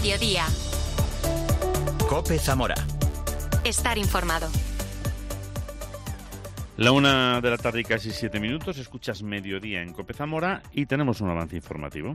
Mediodía. COPE Zamora. Estar informado. La 1 de la tarde y casi 7 minutos, escuchas Mediodía en COPE Zamora y tenemos un avance informativo.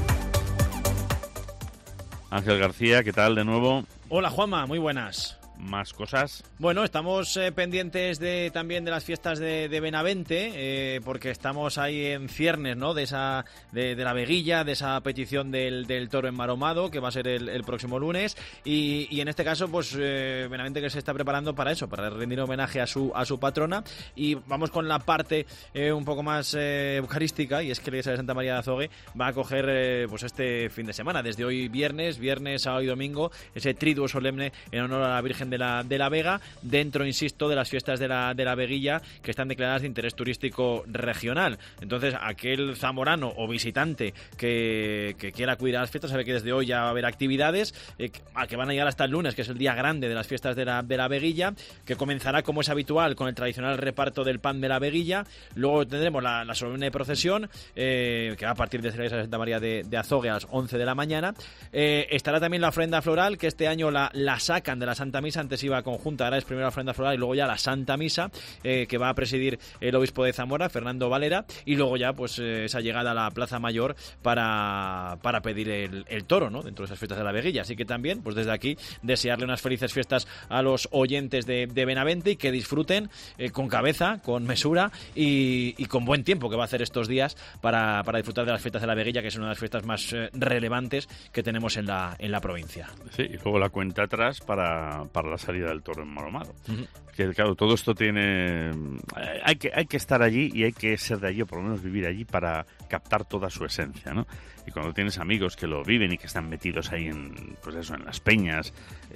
Ángel García, ¿qué tal de nuevo? Hola Juanma, muy buenas. Más cosas. Bueno, estamos pendientes también de las fiestas de Benavente, porque estamos ahí en ciernes, ¿no? De la veguilla, de esa petición del toro enmaromado, que va a ser el próximo lunes, y en este caso, pues Benavente que se está preparando para eso, para rendir homenaje a su patrona, y vamos con la parte un poco más eucarística, y es que la iglesia de Santa María de Azogue va a acoger pues este fin de semana, desde hoy viernes, sábado y domingo, ese triduo solemne en honor a la Virgen de la Vega, dentro, insisto, de las fiestas de la veguilla que están declaradas de interés turístico regional. Entonces, aquel zamorano o visitante que quiera acudir a las fiestas sabe que desde hoy ya va a haber actividades que van a llegar hasta el lunes, que es el día grande de las fiestas de la veguilla, que comenzará, como es habitual, con el tradicional reparto del pan de la veguilla. Luego tendremos la solemne procesión, que va a partir de la iglesia de Santa María de Azogue a las 11 de la mañana. Estará también la ofrenda floral, que este año la sacan de la Santa Misa. Antes iba conjunta, ahora es primero la ofrenda floral y luego ya la Santa Misa, que va a presidir el obispo de Zamora, Fernando Valera, y luego ya pues esa llegada a la Plaza Mayor para pedir el toro, ¿no? Dentro de esas fiestas de la veguilla. Así que también, pues desde aquí, desearle unas felices fiestas a los oyentes de Benavente y que disfruten con cabeza, con mesura y con buen tiempo que va a hacer estos días para disfrutar de las fiestas de la veguilla, que es una de las fiestas más relevantes que tenemos en la provincia. Sí, y luego la cuenta atrás para la salida del toro enmaromado. Uh-huh. Que claro, todo esto tiene... Hay que estar allí y hay que ser de allí, o por lo menos vivir allí, para captar toda su esencia, ¿no? Y cuando tienes amigos que lo viven y que están metidos ahí en las peñas,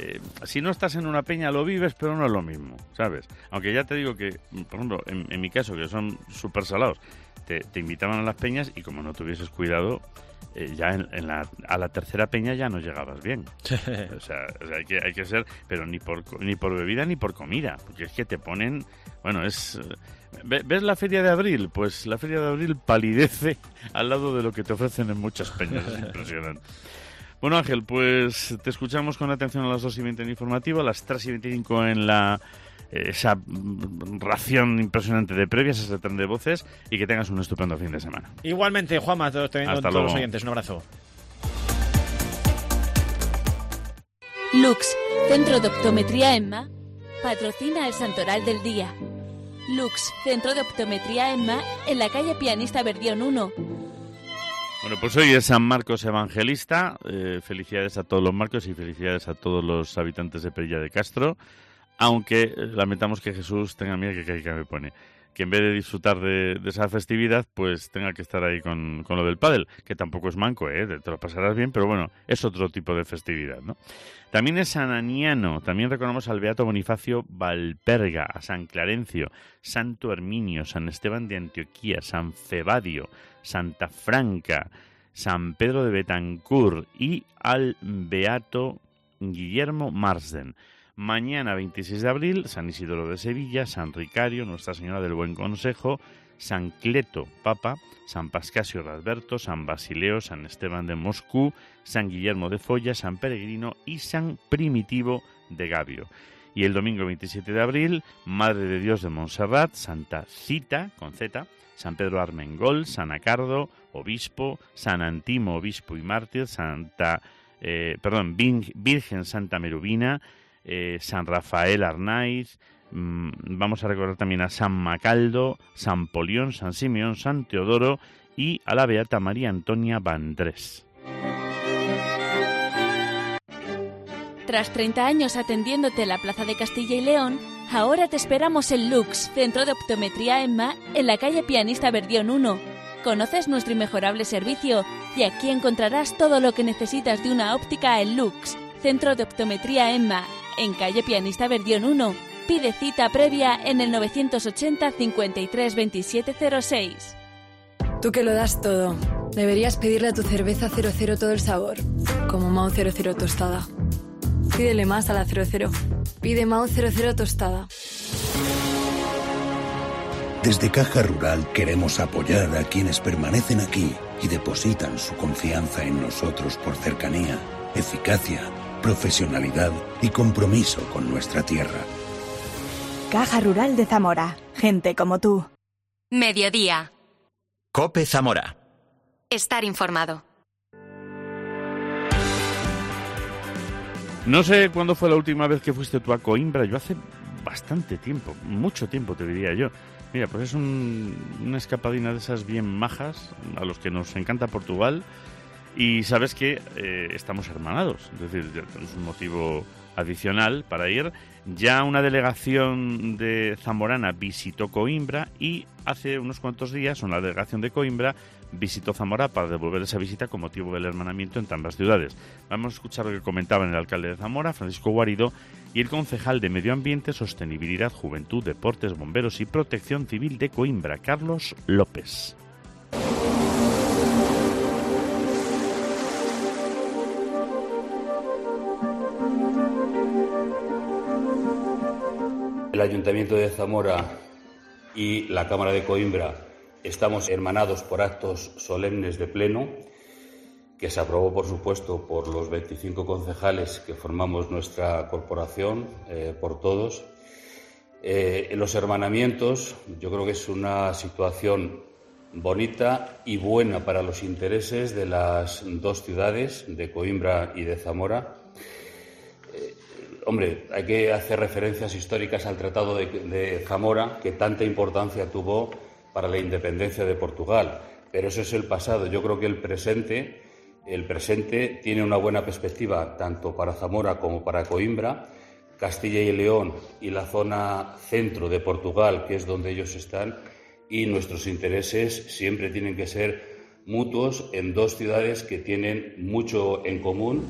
si no estás en una peña lo vives, pero no es lo mismo, ¿sabes? Aunque ya te digo que, por ejemplo, en mi caso, que son súper salados, te invitaban a las peñas y como no tuvieses cuidado, ya a la tercera peña ya no llegabas bien. O sea hay que ser, pero ni por bebida ni por comida, porque es que te ponen, bueno, es... ¿Ves la Feria de Abril? Pues la Feria de Abril palidece al lado de lo que te ofrecen en muchas peñas, es impresionante. Bueno, Ángel, pues te escuchamos con atención a las 2:20 en informativo, a las 3:25 en esa ración impresionante de previas, ese tren de voces, y que tengas un estupendo fin de semana. Igualmente, Juanma, todos los oyentes, un abrazo. Lux, Centro de Optometría EMMA, patrocina el Santoral del Día. Lux, Centro de Optometría EMMA, en la calle Pianista Verdión 1. Bueno, pues hoy es San Marcos Evangelista. Felicidades a todos los Marcos y felicidades a todos los habitantes de Perilla de Castro. Aunque lamentamos que Jesús tenga miedo, que me pone, que en vez de disfrutar de esa festividad, pues tenga que estar ahí con lo del pádel, que tampoco es manco, te lo pasarás bien, pero bueno, es otro tipo de festividad, ¿no? También es San Aniano, también recordamos al Beato Bonifacio Valperga, a San Clarencio, Santo Herminio, San Esteban de Antioquía, San Febadio, Santa Franca, San Pedro de Betancourt y al Beato Guillermo Marsden. Mañana, 26 de abril, San Isidoro de Sevilla, San Ricario, Nuestra Señora del Buen Consejo, San Cleto, Papa, San Pascasio de Alberto, San Basileo, San Esteban de Moscú, San Guillermo de Folla, San Peregrino y San Primitivo de Gabio. Y el domingo 27 de abril, Madre de Dios de Montserrat, Santa Cita, con Z, San Pedro Armengol, San Acardo, Obispo, San Antimo, Obispo y Mártir, Virgen Santa Merubina, San Rafael Arnaiz, vamos a recordar también a San Macaldo, San Polión, San Simeón, San Teodoro y a la Beata María Antonia Vandrés. Tras 30 años atendiéndote en la Plaza de Castilla y León, ahora te esperamos en Lux, Centro de Optometría EMMA, en la calle Pianista Verdión 1. Conoces nuestro inmejorable servicio y aquí encontrarás todo lo que necesitas de una óptica en Lux, Centro de Optometría EMMA, en calle Pianista Verdión 1. Pide cita previa en el 980 53 27 06. Tú que lo das todo, deberías pedirle a tu cerveza 00 todo el sabor, como Mao 00 tostada. Pídele más a la 00. Pide Mao 00 tostada. Desde Caja Rural queremos apoyar a quienes permanecen aquí y depositan su confianza en nosotros por cercanía. eficacia, profesionalidad y compromiso con nuestra tierra. Caja Rural de Zamora. Gente como tú. Mediodía. COPE Zamora. Estar informado. No sé cuándo fue la última vez que fuiste tú a Coimbra. Yo hace bastante tiempo, mucho tiempo te diría yo. Mira, pues es una escapadina de esas bien majas, a los que nos encanta Portugal. Y sabes que estamos hermanados, es decir, ya tenemos un motivo adicional para ir. Ya una delegación de zamorana visitó Coimbra y hace unos cuantos días una delegación de Coimbra visitó Zamora para devolver esa visita con motivo del hermanamiento entre ambas ciudades. Vamos a escuchar lo que comentaban el alcalde de Zamora, Francisco Guarido, y el concejal de Medio Ambiente, Sostenibilidad, Juventud, Deportes, Bomberos y Protección Civil de Coimbra, Carlos López. El Ayuntamiento de Zamora y la Cámara de Coimbra estamos hermanados por actos solemnes de pleno, que se aprobó, por supuesto, por los 25 concejales que formamos nuestra corporación, por todos. Los hermanamientos, yo creo que es una situación bonita y buena para los intereses de las dos ciudades, de Coimbra y de Zamora. Hombre, hay que hacer referencias históricas al Tratado de Zamora, que tanta importancia tuvo para la independencia de Portugal. Pero eso es el pasado. Yo creo que el presente tiene una buena perspectiva tanto para Zamora como para Coimbra. Castilla y León y la zona centro de Portugal, que es donde ellos están, y nuestros intereses siempre tienen que ser mutuos en dos ciudades que tienen mucho en común.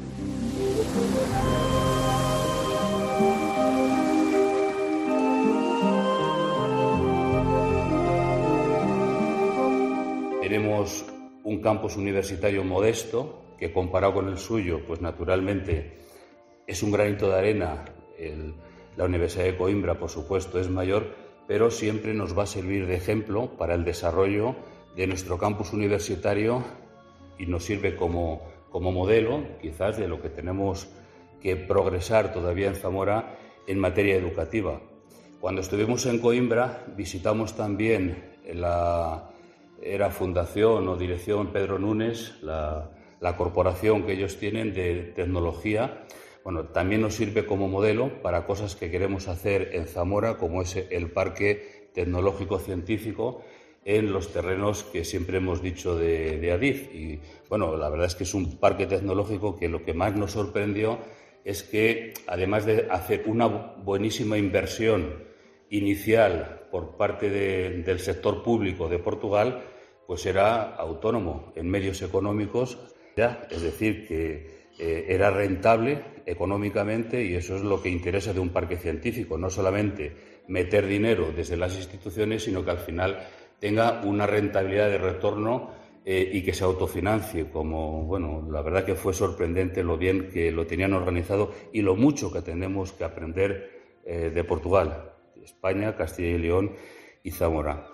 Tenemos un campus universitario modesto, que comparado con el suyo, pues naturalmente es un granito de arena. La Universidad de Coimbra, por supuesto, es mayor, pero siempre nos va a servir de ejemplo para el desarrollo de nuestro campus universitario y nos sirve como modelo, quizás, de lo que tenemos que progresar todavía en Zamora en materia educativa. Cuando estuvimos en Coimbra, visitamos también era Fundación o Dirección Pedro Nunes, la corporación que ellos tienen de tecnología. Bueno, también nos sirve como modelo para cosas que queremos hacer en Zamora, como es el Parque Tecnológico Científico en los terrenos que siempre hemos dicho de Adif. Y bueno, la verdad es que es un parque tecnológico que lo que más nos sorprendió es que, además de hacer una buenísima inversión inicial por parte del sector público de Portugal, pues era autónomo en medios económicos, es decir, que era rentable económicamente, y eso es lo que interesa de un parque científico, no solamente meter dinero desde las instituciones, sino que al final tenga una rentabilidad de retorno y que se autofinancie. La verdad que fue sorprendente lo bien que lo tenían organizado y lo mucho que tenemos que aprender de Portugal, España, Castilla y León y Zamora.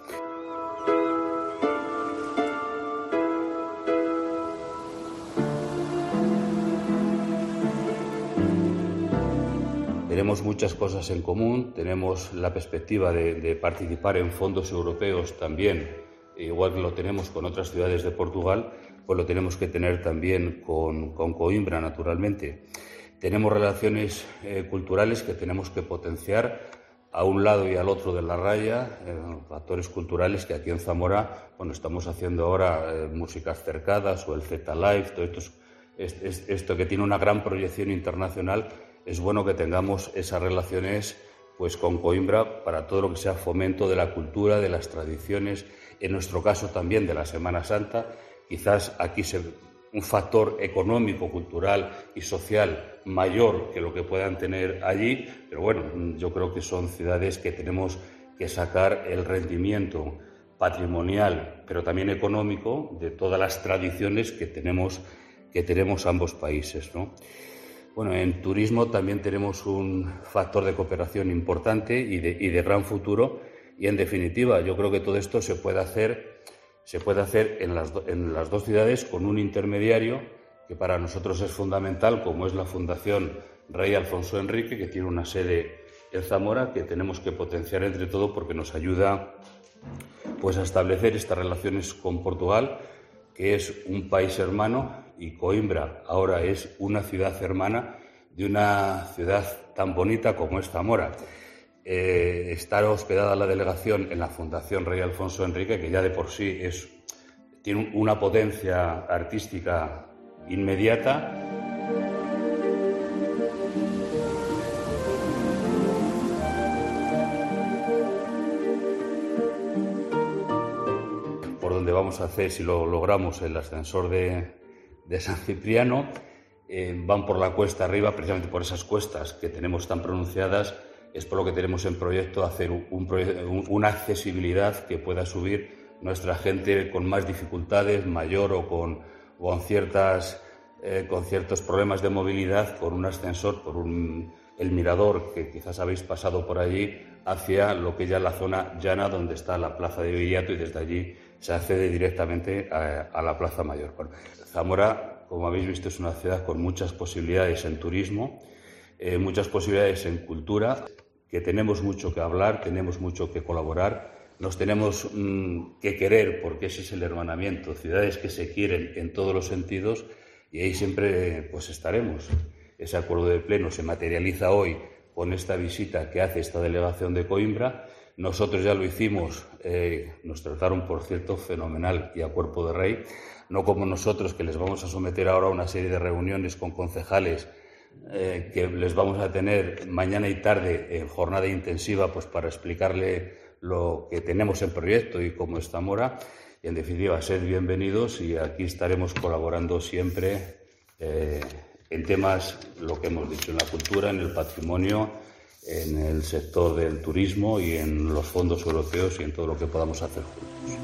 Tenemos muchas cosas en común, tenemos la perspectiva de participar en fondos europeos también, igual que lo tenemos con otras ciudades de Portugal, pues lo tenemos que tener también con Coimbra, naturalmente. Tenemos relaciones culturales que tenemos que potenciar a un lado y al otro de la raya, factores culturales que aquí en Zamora, estamos haciendo ahora músicas cercadas o el Z-Live, todo esto que tiene una gran proyección internacional. Es bueno que tengamos esas relaciones pues con Coimbra para todo lo que sea fomento de la cultura, de las tradiciones, en nuestro caso también de la Semana Santa. Quizás aquí un factor económico, cultural y social mayor que lo que puedan tener allí, pero bueno, yo creo que son ciudades que tenemos que sacar el rendimiento patrimonial, pero también económico, de todas las tradiciones que tenemos ambos países, ¿no? Bueno, en turismo también tenemos un factor de cooperación importante y de gran futuro, y en definitiva yo creo que todo esto se puede hacer en las dos ciudades con un intermediario que para nosotros es fundamental, como es la Fundación Rey Alfonso Enrique, que tiene una sede en Zamora, que tenemos que potenciar entre todos porque nos ayuda pues a establecer estas relaciones con Portugal, que es un país hermano, y Coimbra ahora es una ciudad hermana de una ciudad tan bonita como es Zamora. Estar hospedada la delegación en la Fundación Rey Alfonso Enrique, que ya de por sí tiene una potencia artística inmediata. Por donde vamos a hacer, si lo logramos, el ascensor de San Cipriano, van por la cuesta arriba, precisamente por esas cuestas que tenemos tan pronunciadas. Es por lo que tenemos en proyecto hacer una accesibilidad que pueda subir nuestra gente con más dificultades, mayor o con ciertos problemas de movilidad, con un ascensor, el mirador, que quizás habéis pasado por allí, hacia lo que ya es la zona llana donde está la plaza de Viriato, y desde allí se accede directamente a la Plaza Mayor. Bueno, Zamora, como habéis visto, es una ciudad con muchas posibilidades en turismo, muchas posibilidades en cultura, que tenemos mucho que hablar, tenemos mucho que colaborar, nos tenemos que querer, porque ese es el hermanamiento, ciudades que se quieren en todos los sentidos, y ahí siempre pues estaremos. Ese acuerdo de pleno se materializa hoy con esta visita que hace esta delegación de Coimbra. Nosotros ya lo hicimos, nos trataron, por cierto, fenomenal y a cuerpo de rey, no como nosotros, que les vamos a someter ahora a una serie de reuniones con concejales que les vamos a tener mañana y tarde en jornada intensiva, pues para explicarle lo que tenemos en proyecto y cómo es Zamora. Y en definitiva, sed bienvenidos, y aquí estaremos colaborando siempre en temas, lo que hemos dicho, en la cultura, en el patrimonio, en el sector del turismo y en los fondos europeos y en todo lo que podamos hacer juntos.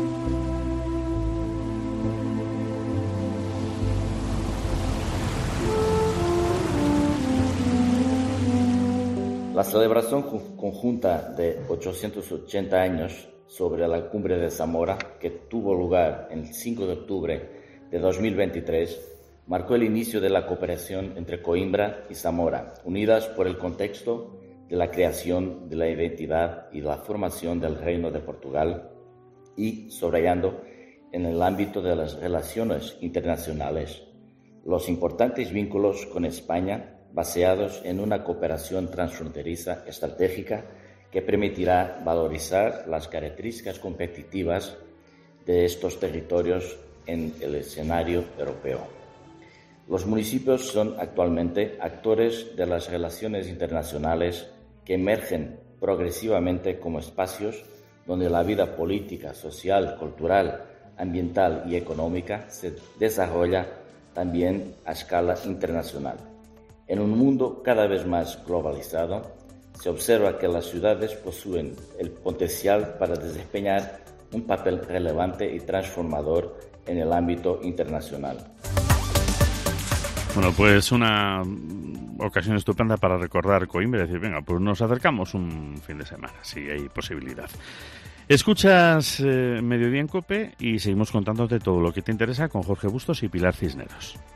La celebración conjunta de 880 años sobre la cumbre de Zamora, que tuvo lugar el 5 de octubre de 2023, marcó el inicio de la cooperación entre Coimbra y Zamora, unidas por el contexto de la creación de la identidad y la formación del Reino de Portugal, y subrayando en el ámbito de las relaciones internacionales los importantes vínculos con España, basados en una cooperación transfronteriza estratégica que permitirá valorizar las características competitivas de estos territorios en el escenario europeo. Los municipios son actualmente actores de las relaciones internacionales que emergen progresivamente como espacios donde la vida política, social, cultural, ambiental y económica se desarrolla también a escala internacional. En un mundo cada vez más globalizado, se observa que las ciudades poseen el potencial para desempeñar un papel relevante y transformador en el ámbito internacional. Bueno, pues una ocasión estupenda para recordar Coimbra y decir, venga, pues nos acercamos un fin de semana, si hay posibilidad. Escuchas Mediodía en COPE y seguimos contándote todo lo que te interesa con Jorge Bustos y Pilar Cisneros.